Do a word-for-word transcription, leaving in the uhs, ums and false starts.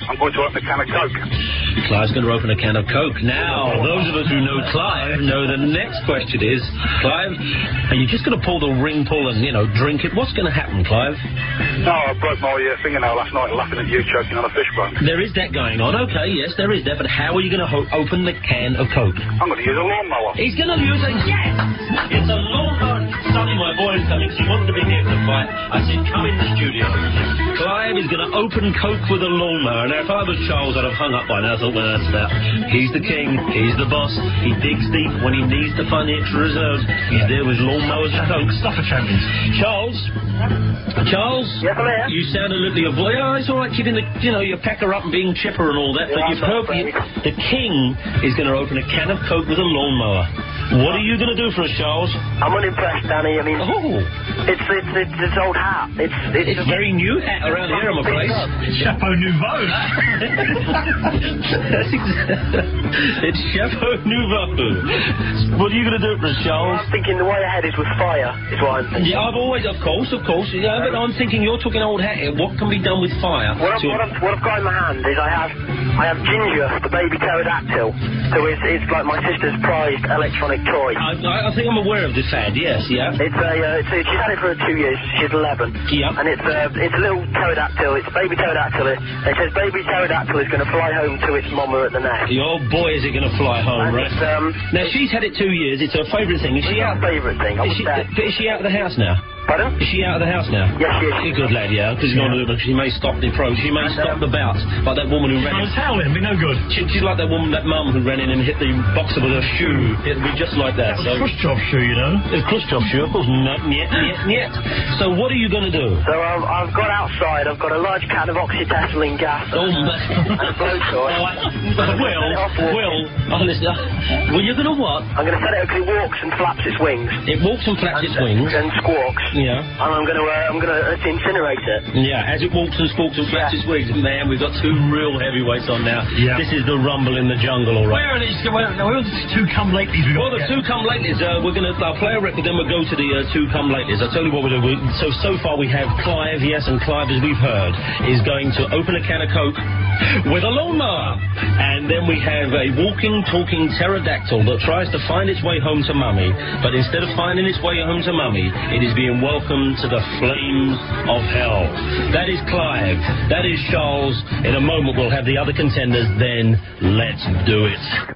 I'm going to open a can of Coke. Clive's going to open a can of Coke. Now, those of us who know Clive know the next question is, Clive, are you just going to pull the ring pull and, you know, drink it? What's going to happen, Clive? No, I broke my uh, fingernail last night laughing at you choking on a fish bone. There is that going on. Okay, yes, there is that. But how are you going to ho- open the can of Coke? I'm going to use a lawnmower. He's going to use a... Yes! It's a lawnmower. Sonny, my boy, is coming. She wanted to be here for the fight. I said, come in the studio. Clive is going to open Coke with a lawnmower. Now, if I was Charles, I'd have hung up by now. I thought, well, that's that. He's the king. He's the boss. He digs deep when he needs to find the extra reserves. He's there with lawnmowers and Coke. Stuff for champions. Charles? Charles? Yes, I'm here. You sound a little... Your voice, oh, it's all right keeping the... You know, your pecker up and being chipper and all that. Yeah, but you've heard... You, the king is going to open a can of Coke with a lawnmower. What are you going to do for us, Charles? I'm unimpressed, Danny. I mean, Oh. it's it's it's, it's old hat. It's it's, It's a very new hat around here, I'm afraid. Chapeau Nouveau. That's exactly... It's Chapeau Nouveau. What are you going to do for us, Charles? I'm thinking the way ahead is with fire. Is what I'm thinking. Yeah, I've always, of course, of course. Yeah, but I'm thinking you're talking old hat here. What can be done with fire? What I've, to- what, I've, what I've got in my hand is I have I have Ginger, the baby pterodactyl, who is it's like my sister's prized electronic toy. I, I, I think I'm aware of this ad. Yes, yeah. It's a uh, it's a, she's had it for two years. She's eleven. Yeah. And it's uh, it's a little pterodactyl. It's baby pterodactyl. It says baby pterodactyl is going to fly home to its mama at the nest. Oh boy, is it going to fly home, And right? it's, um, Now she's had it two years. It's her favourite thing. Is she it's out? my favourite thing. I Is would she, say. is she out of the house now? Pardon? Is she out of the house now? Yes, she is. You're a good lad, yeah, because yeah. she may stop the approach. She may stop the bouts, like that woman who ran in. I'm howling, be no good. She, she's like that woman, that mum who ran in and hit the boxer with her shoe. It'll be just like that. That was So Khrushchev shoe, you know. it's Khrushchev shoe, of course. Not yet, yet, yet. So what are you going to do? So um, I've got outside. I've got a large can of oxytacillin gas Oh, and man. a blowtorch. Oh, I, Will, Will, oh, listen, uh, well, you're going to what? I'm going to set it because it walks and flaps its wings. It walks and flaps its and, wings. and squawks. Yeah. And I'm going to uh, I'm going to uh, incinerate it. Yeah, as it walks and squawks and flaps Yeah. its wings. Man, we've got two real heavyweights on now. Yeah. This is the rumble in the jungle, all right. Where are these? Where, where are the two come latelys we got? Well, the two come latelys, uh, we're going to uh, play a record, then we'll go to the uh, two come latelys. I'll tell you what we're doing. We, so, so far we have Clive, yes, and Clive, as we've heard, is going to open a can of Coke with a lawnmower. And then we have a walking, talking pterodactyl that tries to find its way home to Mummy, but instead of finding its way home to Mummy, it is being welcomed to the flames of hell. That is Clive. That is Charles. In a moment we'll have the other contenders, then let's do it.